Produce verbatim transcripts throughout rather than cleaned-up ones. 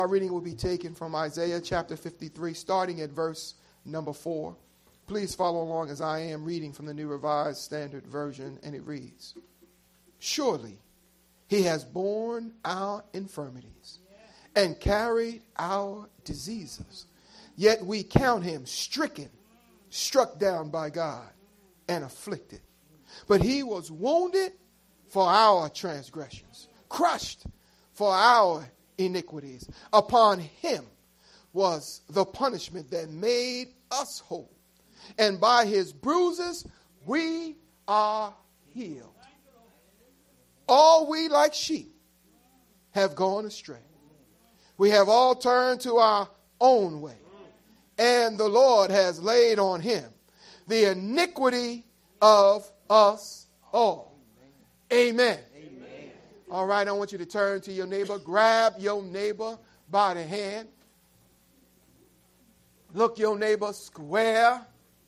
Our reading will be taken from Isaiah chapter fifty-three, starting at verse number four. Please follow along as I am reading from the New Revised Standard Version, and it reads, "Surely he has borne our infirmities and carried our diseases, yet we count him stricken, struck down by God, and afflicted. But he was wounded for our transgressions, crushed for our iniquities. Upon him was the punishment that made us whole, and by his bruises we are healed. All we like sheep have gone astray. We have all turned to our own way, and the Lord has laid on him the iniquity of us all." Amen. All right, I want you to turn to your neighbor. Grab your neighbor by the hand. Look your neighbor square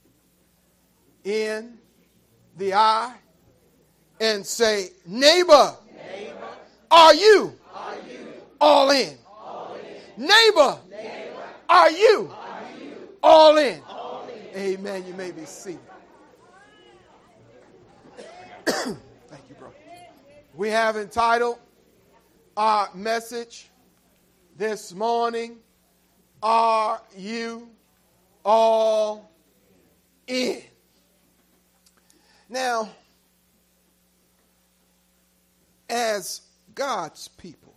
in the eye and say, "Neighbor, neighbor are, you are you all in?" All in. Neighbor, neighbor are, you are you all in? All in. Amen. You may be seated. Thank you, bro. We have entitled our message this morning, "Are You All In?" Now, as God's people,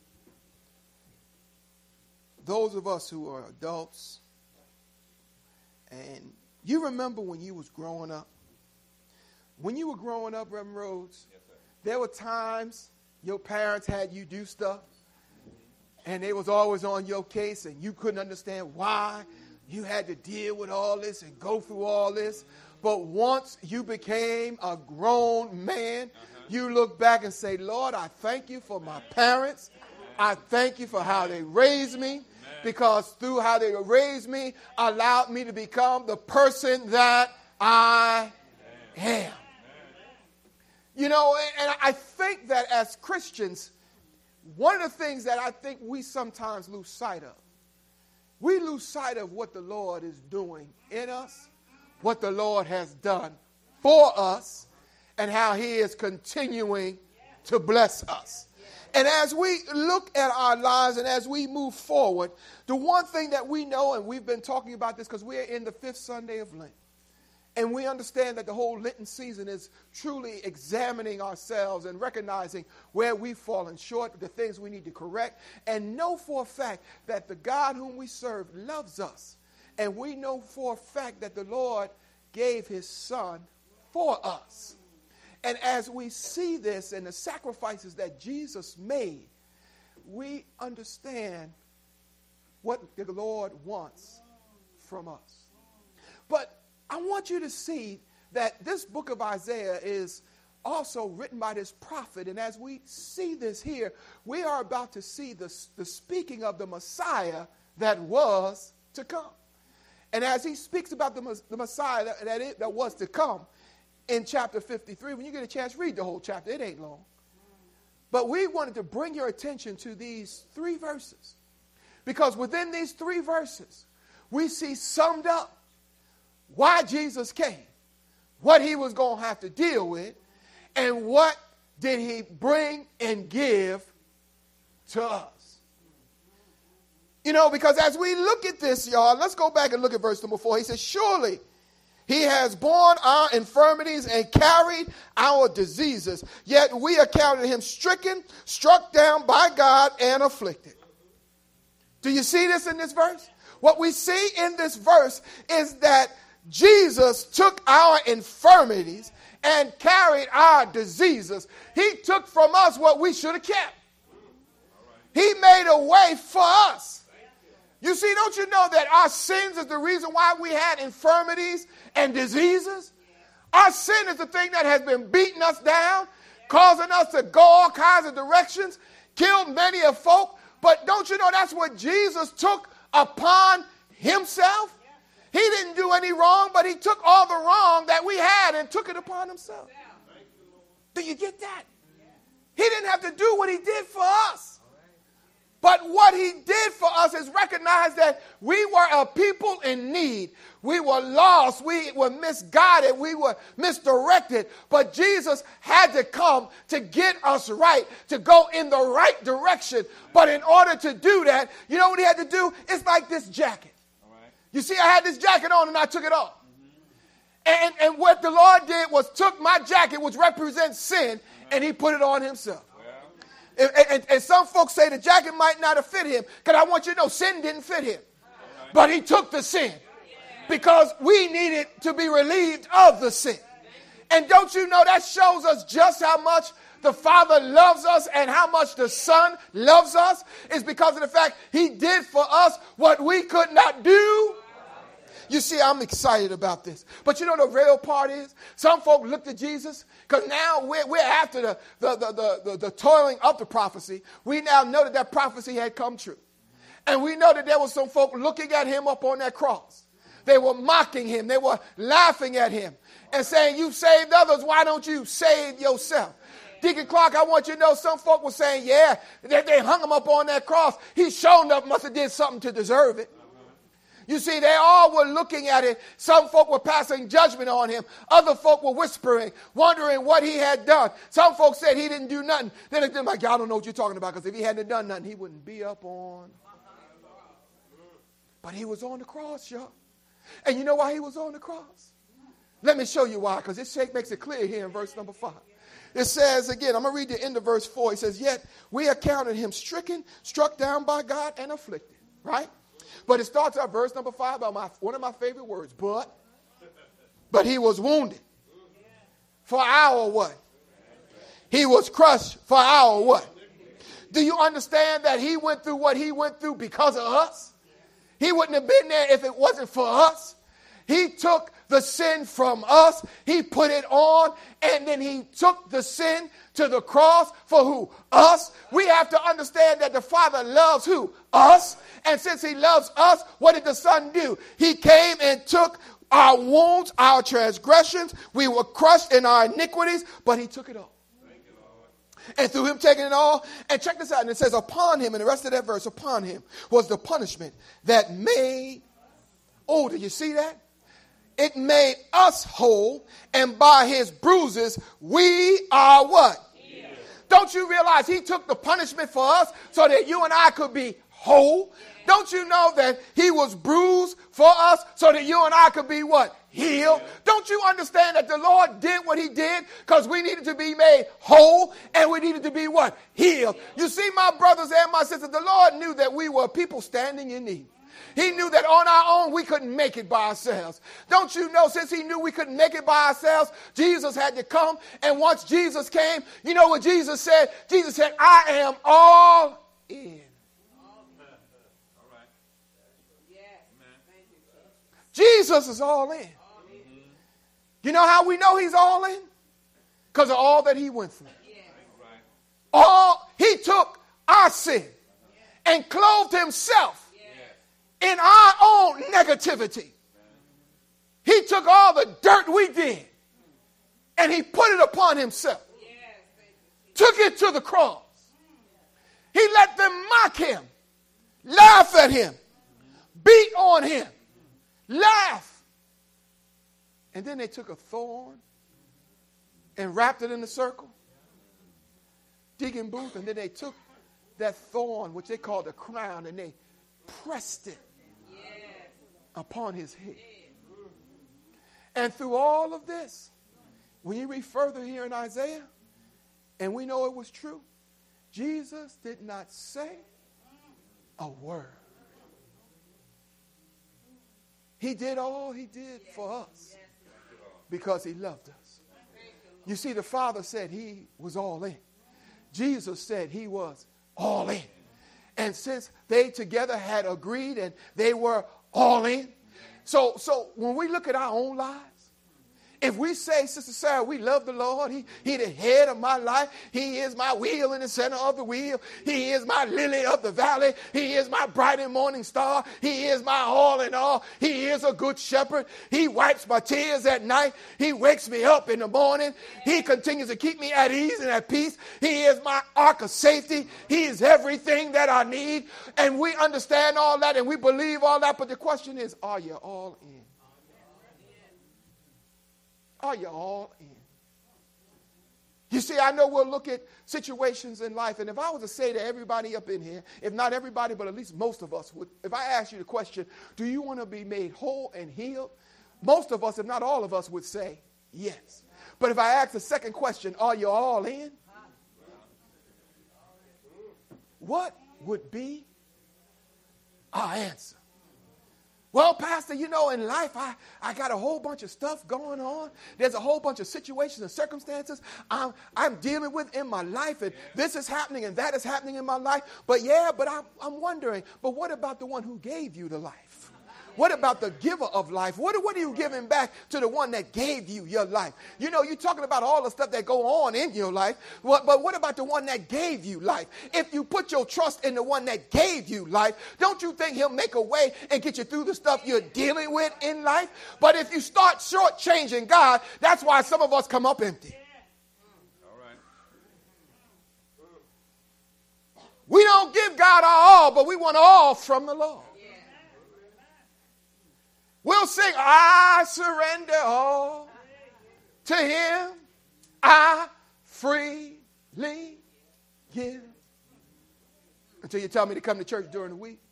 those of us who are adults, and you remember when you was growing up, when you were growing up, Reverend Rhodes, yes, sir, there were times your parents had you do stuff, and they was always on your case, and you couldn't understand why you had to deal with all this and go through all this. But once you became a grown man, uh-huh, you look back and say, "Lord, I thank you for my parents. I thank you for how they raised me, because through how they raised me, allowed me to become the person that I am." You know, and I think that as Christians, one of the things that I think we sometimes lose sight of, we lose sight of what the Lord is doing in us, what the Lord has done for us, and how he is continuing to bless us. And as we look at our lives and as we move forward, the one thing that we know, and we've been talking about this because we're in the fifth Sunday of Lent, and we understand that the whole Lenten season is truly examining ourselves and recognizing where we've fallen short, the things we need to correct, and know for a fact that the God whom we serve loves us. And we know for a fact that the Lord gave his son for us. And as we see this and the sacrifices that Jesus made, we understand what the Lord wants from us. But I want you to see that this book of Isaiah is also written by this prophet. And as we see this here, we are about to see the, the speaking of the Messiah that was to come. And as he speaks about the, the Messiah that, that, it, that was to come in chapter fifty-three, when you get a chance, read the whole chapter. It ain't long. But we wanted to bring your attention to these three verses, because within these three verses, we see summed up why Jesus came, what he was going to have to deal with, and what did he bring and give to us. You know, because as we look at this, y'all, let's go back and look at verse number four. He says, "Surely he has borne our infirmities and carried our diseases, yet we accounted him stricken, struck down by God, and afflicted." Do you see this in this verse? What we see in this verse is that Jesus took our infirmities and carried our diseases. He took from us what we should have kept. He made a way for us. You see, don't you know that our sins is the reason why we had infirmities and diseases? Our sin is the thing that has been beating us down, causing us to go all kinds of directions, killed many of folk. But don't you know that's what Jesus took upon himself? He didn't do any wrong, but he took all the wrong that we had and took it upon himself. Do you get that? He didn't have to do what he did for us. But what he did for us is recognize that we were a people in need. We were lost. We were misguided. We were misdirected. But Jesus had to come to get us right, to go in the right direction. But in order to do that, you know what he had to do? It's like this jacket. All right. You see, I had this jacket on and I took it off. Mm-hmm. And, and what the Lord did was took my jacket, which represents sin, mm-hmm. and he put it on himself. And, and, and some folks say the jacket might not have fit him, because I want you to know sin didn't fit him. But he took the sin because we needed to be relieved of the sin. And don't you know that shows us just how much the Father loves us and how much the Son loves us? Is because of the fact he did for us what we could not do. You see, I'm excited about this. But you know the real part is, some folk looked at Jesus, because now we're, we're after the, the, the, the, the, the toiling of the prophecy. We now know that that prophecy had come true. And we know that there were some folk looking at him up on that cross. They were mocking him. They were laughing at him and saying, "You saved others. Why don't you save yourself?" Deacon Clark, I want you to know some folk were saying, yeah, they, they hung him up on that cross. He sure enough must have did something to deserve it. You see, they all were looking at it. Some folk were passing judgment on him. Other folk were whispering, wondering what he had done. Some folks said he didn't do nothing. Then they're like, "I don't know what you're talking about, because if he hadn't done nothing, he wouldn't be up on." But he was on the cross, y'all. And you know why he was on the cross? Let me show you why, because this shape makes it clear here in verse number five. It says again, I'm going to read the end of verse four. It says, "Yet we accounted him stricken, struck down by God, and afflicted." Right? But it starts out verse number five by my, one of my favorite words. But, but he was wounded for our what? He was crushed for our what? Do you understand that he went through what he went through because of us? He wouldn't have been there if it wasn't for us. He took the sin from us. He put it on, and then he took the sin to the cross for who? Us. We have to understand that the Father loves who? Us. And since he loves us, what did the Son do? He came and took our wounds, our transgressions. We were crushed in our iniquities, but he took it all. Thank you, Lord. And through him taking it all, and check this out, and it says upon him, and the rest of that verse, upon him was the punishment that made, oh, do you see that? It made us whole, and by his bruises, we are what? Yeah. Don't you realize he took the punishment for us so that you and I could be whole? Yeah. Don't you know that he was bruised for us so that you and I could be what? Healed. Yeah. Don't you understand that the Lord did what he did because we needed to be made whole and we needed to be what? Healed. Yeah. You see, my brothers and my sisters, the Lord knew that we were people standing in need. He knew that on our own we couldn't make it by ourselves. Don't you know, since he knew we couldn't make it by ourselves, Jesus had to come. And once Jesus came, you know what Jesus said? Jesus said, "I am all in." Jesus is all in. You know how we know he's all in? Because of all that he went through. All he took our sin and clothed himself in our own negativity. He took all the dirt we did and he put it upon himself. Took it to the cross. He let them mock him, laugh at him, beat on him, laugh. And then they took a thorn and wrapped it in a circle. Deacon Booth, and then they took that thorn, which they called a crown, and they pressed it upon his head. And through all of this, when you read further here in Isaiah, and we know it was true, Jesus did not say a word. He did all he did for us because he loved us. You see, the Father said he was all in. Jesus said he was all in. And since they together had agreed and they were all in, so, so when we look at our own lives, If we say, Sister Sarah, we love the Lord, he, he the head of my life, he is my wheel in the center of the wheel, he is my lily of the valley, he is my bright and morning star, he is my all in all, he is a good shepherd, he wipes my tears at night, he wakes me up in the morning, he continues to keep me at ease and at peace, he is my ark of safety, he is everything that I need, and we understand all that and we believe all that, but the question is, are you all in? Are you all in? You see, I know we'll look at situations in life, and if I was to say to everybody up in here, if not everybody, but at least most of us, would, if I ask you the question, do you want to be made whole and healed? Most of us, if not all of us, would say yes. But if I ask the second question, are you all in? What would be our answer? Well, Pastor, you know, in life, I, I got a whole bunch of stuff going on. There's a whole bunch of situations and circumstances I'm, I'm dealing with in my life, and this is happening and that is happening in my life. But yeah, but I'm, I'm wondering, but what about the one who gave you the life? What about the giver of life? What, what are you giving back to the one that gave you your life? You know, you're talking about all the stuff that go on in your life, but, but what about the one that gave you life? If you put your trust in the one that gave you life, don't you think he'll make a way and get you through the stuff you're dealing with in life? But if you start shortchanging God, that's why some of us come up empty. All right. We don't give God our all, but we want all from the Lord. We'll sing, I surrender all to him, I freely give. Until you tell me to come to church during the week.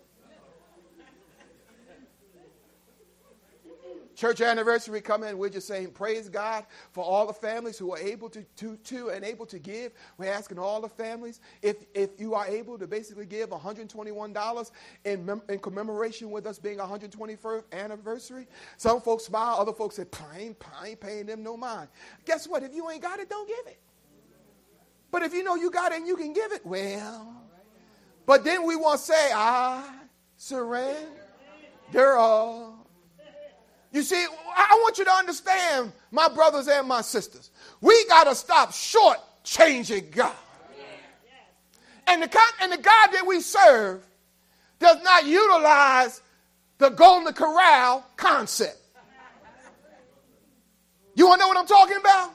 Church anniversary come in, we're just saying praise God for all the families who are able to, to, to and able to give. We're asking all the families, if, if you are able to basically give one hundred twenty-one dollars in, mem- in commemoration with us being one hundred twenty-first anniversary. Some folks smile, other folks say, I ain't, I ain't paying them no mind. Guess what? If you ain't got it, don't give it. But if you know you got it and you can give it, well. But then we want to say, I surrender all. You see, I want you to understand, my brothers and my sisters, we got to stop shortchanging God. And the, and the God that we serve does not utilize the Golden Corral concept. You want to know what I'm talking about?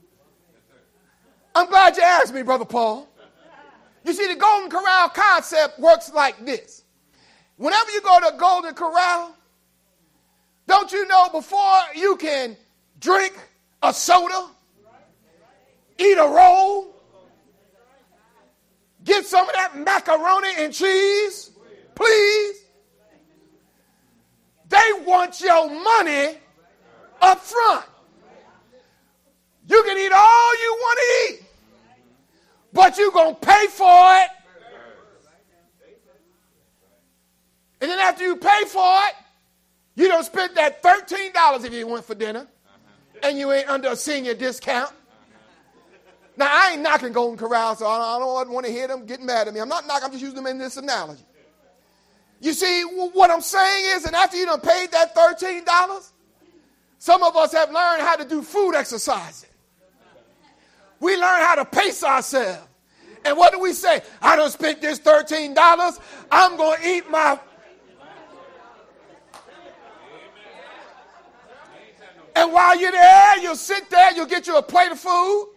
I'm glad you asked me, Brother Paul. You see, the Golden Corral concept works like this. Whenever you go to Golden Corral, don't you know before you can drink a soda, eat a roll, get some of that macaroni and cheese, please? They want your money up front. You can eat all you want to eat, but you're going to pay for it. And then after you pay for it, you don't spend that thirteen dollars if you went for dinner and you ain't under a senior discount. Now, I ain't knocking Golden Corral, so I don't want to hear them getting mad at me. I'm not knocking, I'm just using them in this analogy. You see, what I'm saying is, and after you done paid that thirteen dollars, some of us have learned how to do food exercising. We learn how to pace ourselves. And what do we say? I done spent this thirteen dollars. I'm going to eat my... And while you're there, you'll sit there, you'll get you a plate of food.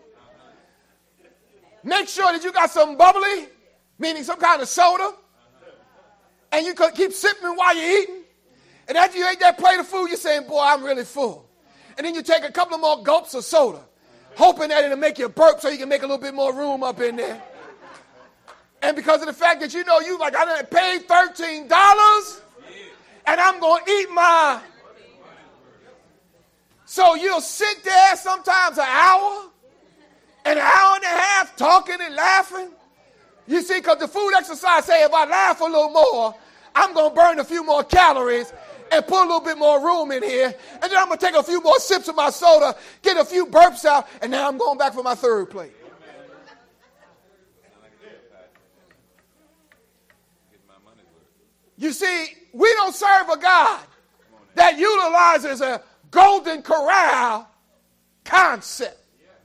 Make sure that you got some bubbly, meaning some kind of soda. And you can keep sipping while you're eating. And after you ate that plate of food, you're saying, boy, I'm really full. And then you take a couple of more gulps of soda, hoping that it'll make you burp so you can make a little bit more room up in there. And because of the fact that you know you like, I done paid thirteen dollars and I'm going to eat my... So you'll sit there sometimes an hour, an hour and a half talking and laughing. You see, because the food exercise say if I laugh a little more, I'm going to burn a few more calories and put a little bit more room in here. And then I'm going to take a few more sips of my soda, get a few burps out, and now I'm going back for my third plate. You see, we don't serve a God that utilizes a Golden Corral concept.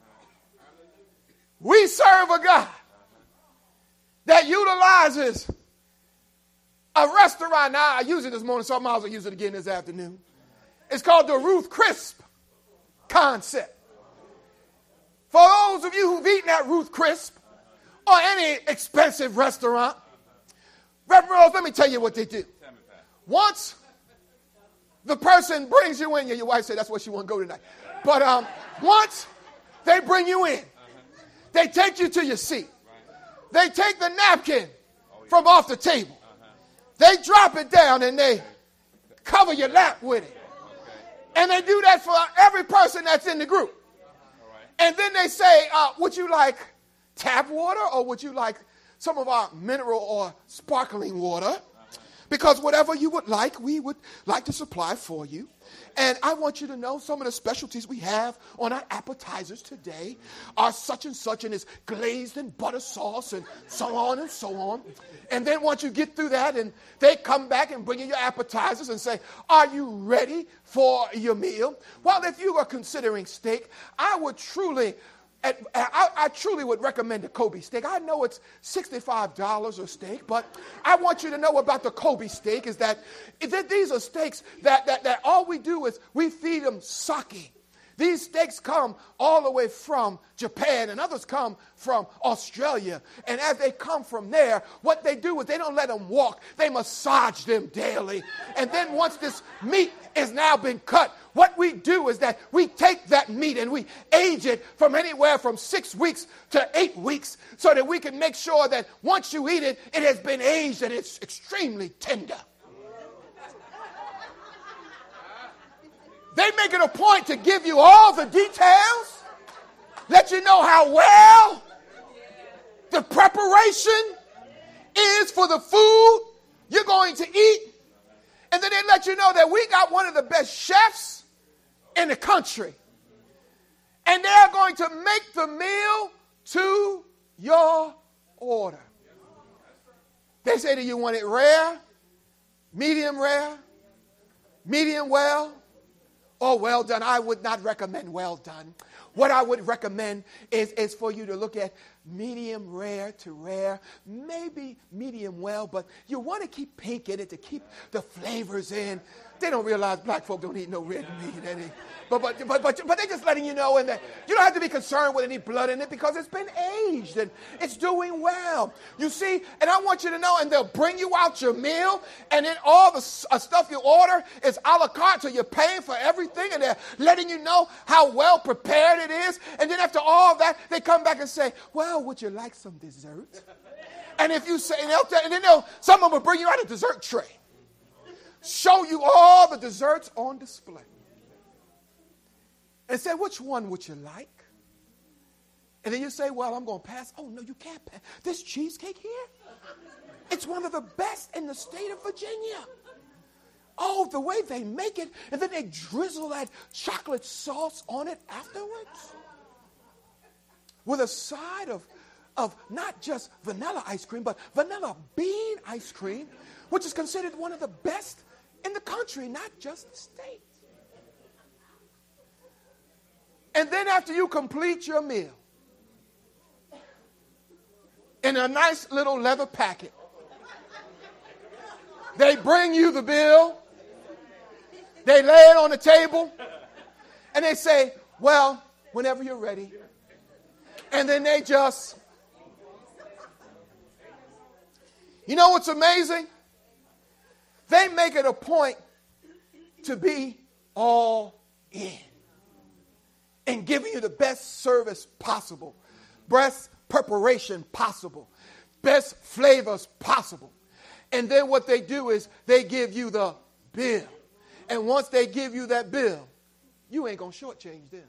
We serve a God that utilizes a restaurant. Now, I used it this morning, so I might as well use it again this afternoon. It's called the Ruth Crisp concept. For those of you who've eaten at Ruth Crisp or any expensive restaurant, Reverend Rose, let me tell you what they do. Once the person brings you in, your wife said that's where she want to go tonight. But um, once they bring you in, they take you to your seat. They take the napkin from off the table. They drop it down and they cover your lap with it. And they do that for every person that's in the group. And then they say, uh, would you like tap water or would you like some of our mineral or sparkling water? Because whatever you would like, we would like to supply for you. And I want you to know some of the specialties we have on our appetizers today are such and such, and it's glazed in butter sauce and so on and so on. And then once you get through that, and they come back and bring you your appetizers and say, are you ready for your meal? Well, if you are considering steak, I would truly I, I, I truly would recommend the Kobe steak. I know it's sixty-five dollars a steak, but I want you to know about the Kobe steak is that, that these are steaks that, that, that all we do is we feed them sake. These steaks come all the way from Japan, and others come from Australia. And as they come from there, what they do is they don't let them walk. They massage them daily. And then once this meat has now been cut, what we do is that we take that meat and we age it from anywhere from six weeks to eight weeks so that we can make sure that once you eat it, it has been aged and it's extremely tender. They make it a point to give you all the details, let you know how well the preparation is for the food you're going to eat. And then they let you know that we got one of the best chefs in the country. And they're going to make the meal to your order. They say, do you want it rare, medium rare, medium well, or well done? I would not recommend well done. What I would recommend is, is for you to look at medium rare to rare, maybe medium well, but you want to keep pink in it to keep the flavors in. They don't realize black folk don't eat no red meat. Any, but, but, but, but, but they're just letting you know and that you don't have to be concerned with any blood in it because it's been aged and it's doing well. You see, and I want you to know, and they'll bring you out your meal, and then all the uh, stuff you order is a la carte, so you're paying for everything, and they're letting you know how well prepared it is. And then after all that, they come back and say, well, would you like some dessert? And if you say, and, they'll, and then they'll, some of them will bring you out a dessert tray. Show you all the desserts on display. And say, which one would you like? And then you say, well, I'm going to pass. Oh, no, you can't pass. This cheesecake here, it's one of the best in the state of Virginia. Oh, the way they make it. And then they drizzle that chocolate sauce on it afterwards. With a side of, of not just vanilla ice cream, but vanilla bean ice cream, which is considered one of the best in the country, not just the state. And then after you complete your meal, in a nice little leather packet, they bring you the bill, they lay it on the table, and they say, well, whenever you're ready. And then they just, you know what's amazing? They make it a point to be all in and giving you the best service possible, best preparation possible, best flavors possible. And then what they do is they give you the bill. And once they give you that bill, you ain't going to shortchange them.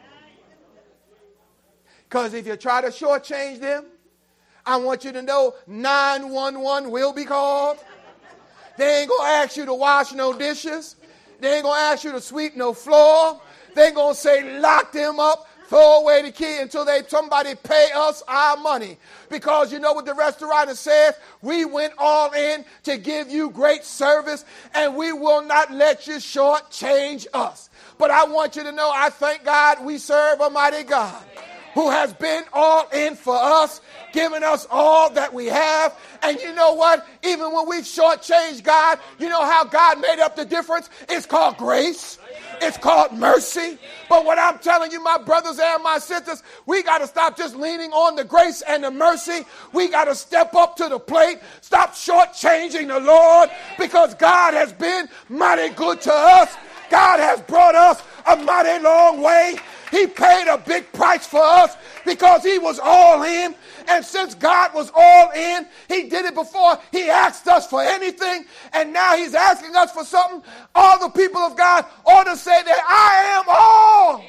Because if you try to shortchange them, I want you to know nine one one will be called. They ain't going to ask you to wash no dishes. They ain't going to ask you to sweep no floor. They ain't going to say lock them up Throw away the key until they somebody pay us our money. Because you know what the restaurant says? We went all in to give you great service, and we will not let you shortchange us. But I want you to know, I thank God we serve a mighty God who has been all in for us, giving us all that we have. And you know what? Even when we've shortchanged God, you know how God made up the difference? It's called grace. It's called mercy. But what I'm telling you, my brothers and my sisters, we got to stop just leaning on the grace and the mercy. We got to step up to the plate. Stop shortchanging the Lord, because God has been mighty good to us. God has brought us a mighty long way. He paid a big price for us because he was all in. And since God was all in, he did it before he asked us for anything. And now he's asking us for something. All the people of God ought to say that I am all.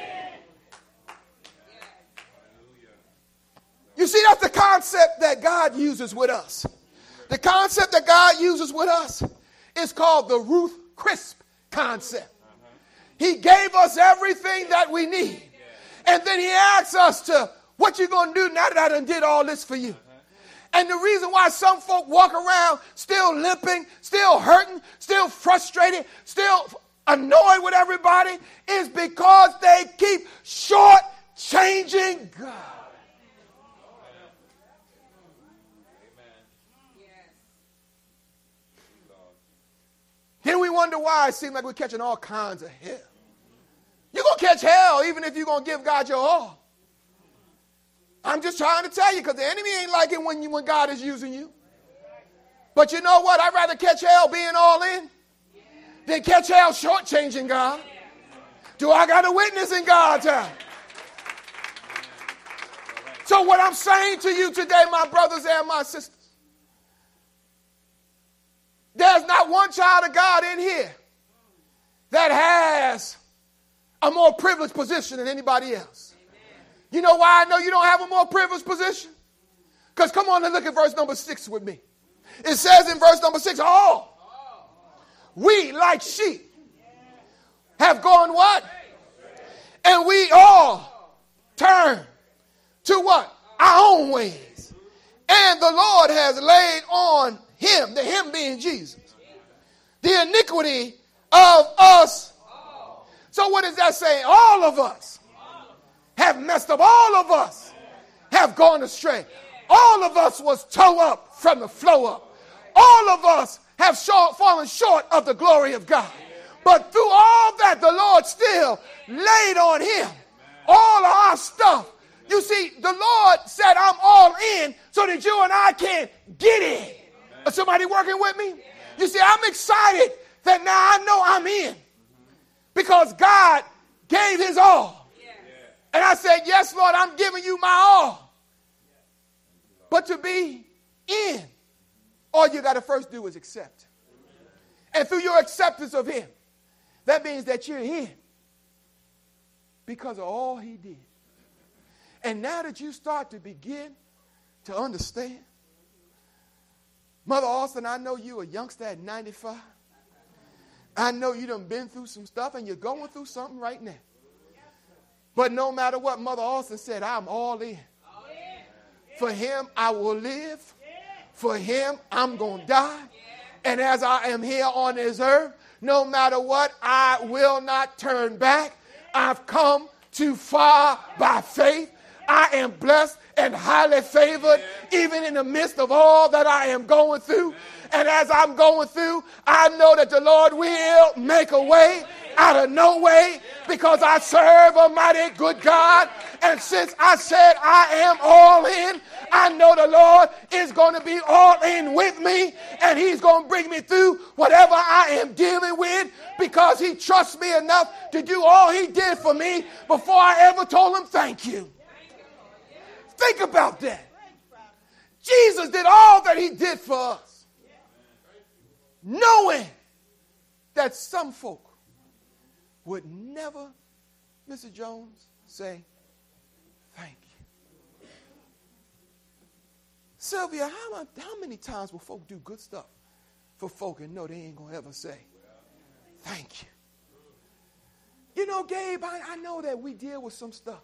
You see, that's the concept that God uses with us. The concept that God uses with us is called the Ruth Crisp concept. He gave us everything that we need. And then he asks us to, what you going to do now that I done did all this for you? And the reason why some folk walk around still limping, still hurting, still frustrated, still annoyed with everybody is because they keep short-changing God. Then we wonder why it seems like we're catching all kinds of hell. You're going to catch hell even if you're going to give God your all. I'm just trying to tell you, because the enemy ain't like it when, you, when God is using you. But you know what? I'd rather catch hell being all in than catch hell shortchanging God. Do I got a witness in God's house? So what I'm saying to you today, my brothers and my sisters, there's not one child of God in here that has a more privileged position than anybody else. You know why I know you don't have a more privileged position? Because come on and look at verse number six with me. It says in verse number six, all we like sheep have gone what? And we all turn to what? Our own ways. And the Lord has laid on him, the him being Jesus, the iniquity of us. So what is that saying? All of us have messed up. All of us have gone astray. All of us was toe up from the flow up. All of us have short, fallen short of the glory of God. But through all that, the Lord still laid on him all of our stuff. You see, the Lord said, I'm all in so that you and I can get in. Is somebody working with me? You see, I'm excited that now I know I'm in because God gave his all. And I said, yes, Lord, I'm giving you my all. But to be in, all you got to first do is accept. And through your acceptance of him, that means that you're in because of all he did. And now that you start to begin to understand, Mother Austin, I know you a youngster at ninety-five. I know you done been through some stuff and you're going through something right now. But no matter what, Mother Austin said, I'm all in. For him, I will live. For him, I'm going to die. And as I am here on this earth, no matter what, I will not turn back. I've come too far by faith. I am blessed and highly favored, even in the midst of all that I am going through. And as I'm going through, I know that the Lord will make a way out of no way because I serve a mighty good God. And since I said I am all in, I know the Lord is going to be all in with me, and he's going to bring me through whatever I am dealing with because he trusts me enough to do all he did for me before I ever told him thank you. Think about that. Jesus did all that he did for us, knowing that some folk would never, Mister Jones, say thank you. Sylvia, how, how many times will folk do good stuff for folk and know they ain't going to ever say thank you? You know, Gabe, I, I know that we deal with some stuff.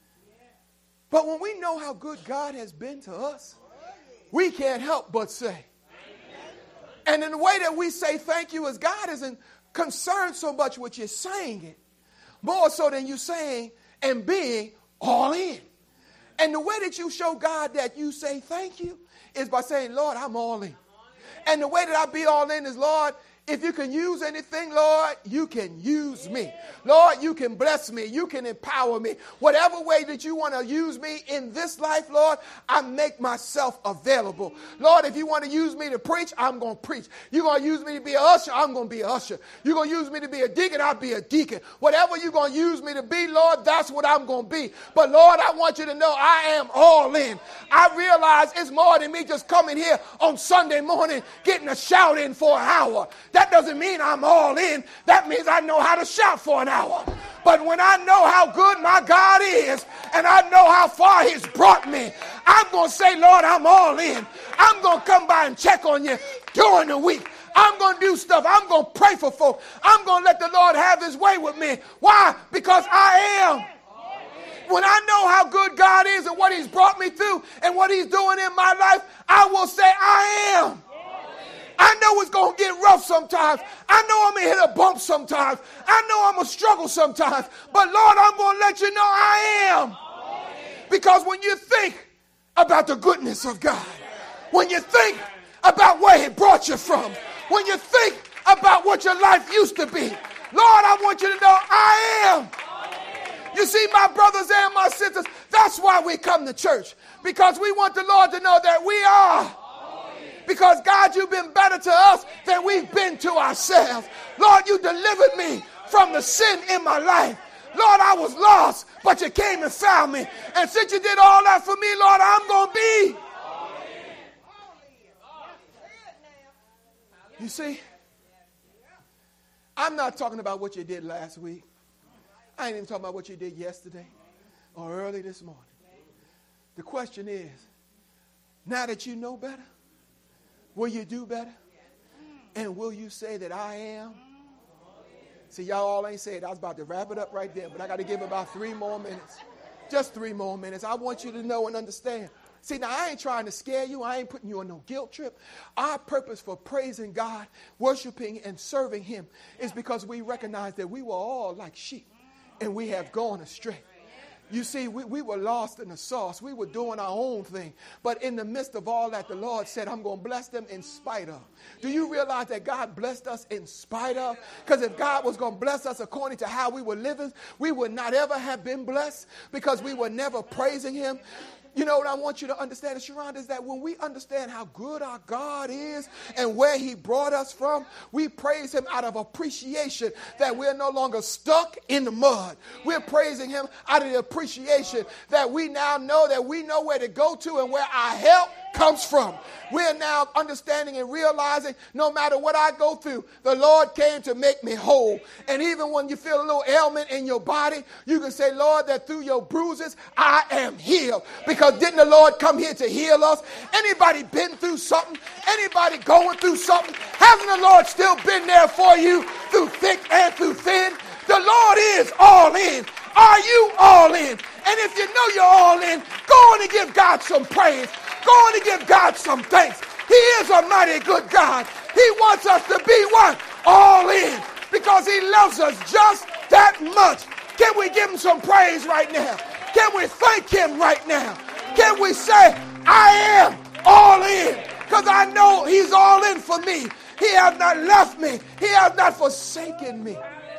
But when we know how good God has been to us, we can't help but say. And in the way that we say thank you is God isn't concerned so much with you saying it, more so than you saying and being all in. And the way that you show God that you say thank you is by saying, Lord, I'm all in. And the way that I be all in is, Lord, if you can use anything, Lord, you can use me. Lord, you can bless me. You can empower me. Whatever way that you want to use me in this life, Lord, I make myself available. Lord, if you want to use me to preach, I'm going to preach. You're going to use me to be an usher, I'm going to be an usher. You're going to use me to be a deacon, I'll be a deacon. Whatever you're going to use me to be, Lord, that's what I'm going to be. But, Lord, I want you to know I am all in. I realize it's more than me just coming here on Sunday morning getting a shout in for an hour. That doesn't mean I'm all in. That means I know how to shout for an hour. But when I know how good my God is and I know how far he's brought me, I'm going to say, Lord, I'm all in. I'm going to come by and check on you during the week. I'm going to do stuff. I'm going to pray for folk. I'm going to let the Lord have his way with me. Why? Because I am. When I know how good God is and what he's brought me through and what he's doing in my life, I will say I am. I know it's going to get rough sometimes. I know I'm going to hit a bump sometimes. I know I'm going to struggle sometimes. But Lord, I'm going to let you know I am. Because when you think about the goodness of God, when you think about where he brought you from, when you think about what your life used to be, Lord, I want you to know I am. You see, my brothers and my sisters, that's why we come to church. Because we want the Lord to know that we are. Because, God, you've been better to us than we've been to ourselves. Lord, you delivered me from the sin in my life. Lord, I was lost, but you came and found me. And since you did all that for me, Lord, I'm going to be. You see, I'm not talking about what you did last week. I ain't even talking about what you did yesterday or early this morning. The question is, now that you know better, will you do better? And will you say that I am? See, y'all all ain't saying it. I was about to wrap it up right there, but I got to give about three more minutes. Just three more minutes. I want you to know and understand. See, now I ain't trying to scare you. I ain't putting you on no guilt trip. Our purpose for praising God, worshiping and serving him is because we recognize that we were all like sheep and we have gone astray. You see, we, we were lost in the sauce. We were doing our own thing. But in the midst of all that, the Lord said, I'm going to bless them in spite of. Do you realize that God blessed us in spite of? Because if God was going to bless us according to how we were living, we would not ever have been blessed because we were never praising him. You know what I want you to understand, Sharonda, is that when we understand how good our God is and where he brought us from, we praise him out of appreciation that we're no longer stuck in the mud. We're praising him out of the appreciation that we now know that we know where to go to and where our help comes from. We're now understanding and realizing no matter what I go through, the Lord came to make me whole. And even when you feel a little ailment in your body, you can say, Lord, that through your bruises, I am healed. Because didn't the Lord come here to heal us? Anybody been through something? Anybody going through something? Hasn't the Lord still been there for you through thick and through thin? The Lord is all in. Are you all in? And if you know you're all in, go on and give God some praise. Go on and give God some thanks. He is a mighty good God. He wants us to be what? All in. Because he loves us just that much. Can we give him some praise right now? Can we thank him right now? Can we say, I am all in? Because I know he's all in for me. He has not left me. He has not forsaken me.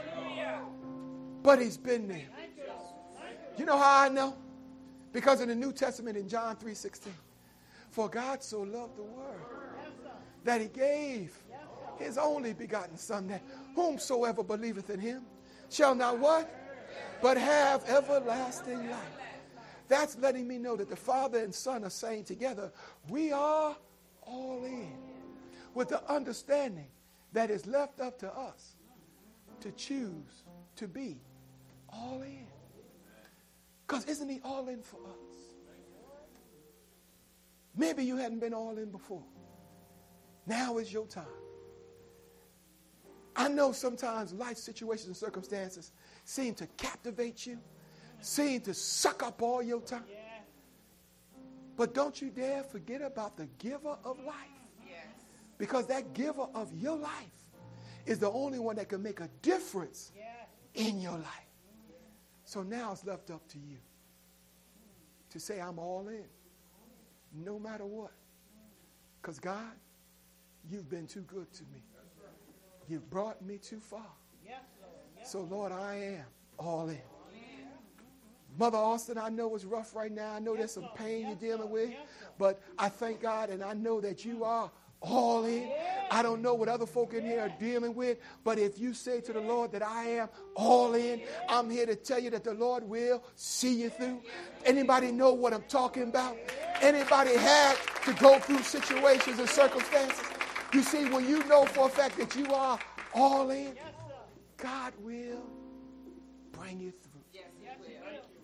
But he's been there. You know how I know? Because in the New Testament in John three sixteen, for God so loved the world that he gave his only begotten son, that whomsoever believeth in him shall not what? But have everlasting life. That's letting me know that the Father and Son are saying together, we are all in, with the understanding that it's left up to us to choose to be all in. Because isn't he all in for us? Maybe you hadn't been all in before. Now is your time. I know sometimes life situations and circumstances seem to captivate you, seem to suck up all your time. But don't you dare forget about the giver of life. Because that giver of your life is the only one that can make a difference in your life. So now it's left up to you to say, I'm all in, no matter what. Because God, you've been too good to me. You've brought me too far. So Lord, I am all in. Mother Austin, I know it's rough right now. I know there's some pain you're dealing with. But I thank God and I know that you are all in. I don't know what other folk in here are dealing with, but if you say to the Lord that I am all in, I'm here to tell you that the Lord will see you through. Anybody know what I'm talking about? Anybody had to go through situations and circumstances? You see, when you know for a fact that you are all in, God will bring you through.